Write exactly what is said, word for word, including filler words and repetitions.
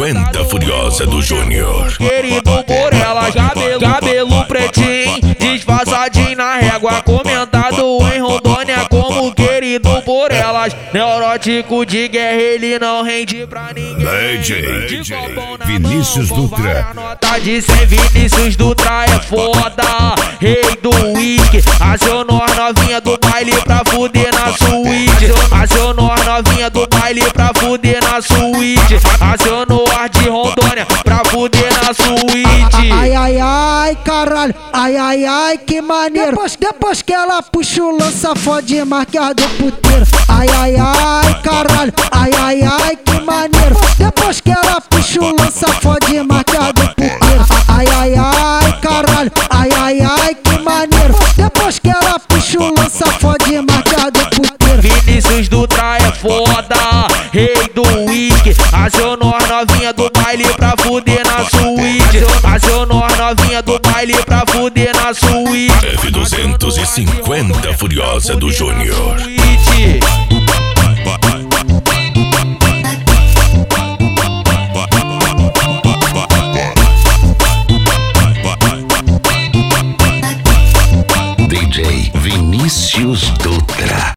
cinquenta Furiosa do Júnior. Querido por elas, cabelo, cabelo pretinho, disfarçadinho na régua, comentado em Rondônia como querido por elas. Neurótico de guerra, ele não rende pra ninguém. D J, D J Vinícius Dutra. Nota de cem, Vinícius Dutra é foda. Rei do Wiki, acionou a novinha do baile pra fuder na suíte. Acionou a novinha do baile pra fuder na suíte. Acionou ar de Rondônia pra fuder na suíte. Ai, ai, ai, caralho, ai, ai, ai, que maneiro. Depois, depois que ela puxa o lança, fode marcar do puteiro. Ai, ai, ai, caralho, ai, ai, ai, que maneiro. Depois que ela puxa o lança, fode marcar do puteiro. Ai, ai, ai, caralho, ai, ai, ai, que maneiro. Depois que ela puxa o lança, fode marcar do puteiro. Vinícius Dutra é foda, rei do Wiki, acionou a novinha do baile pra fuder na suíte. Acionou a novinha do baile pra fuder na suíte. F duzentos e cinquenta Furiosa do Júnior. D J Vinícius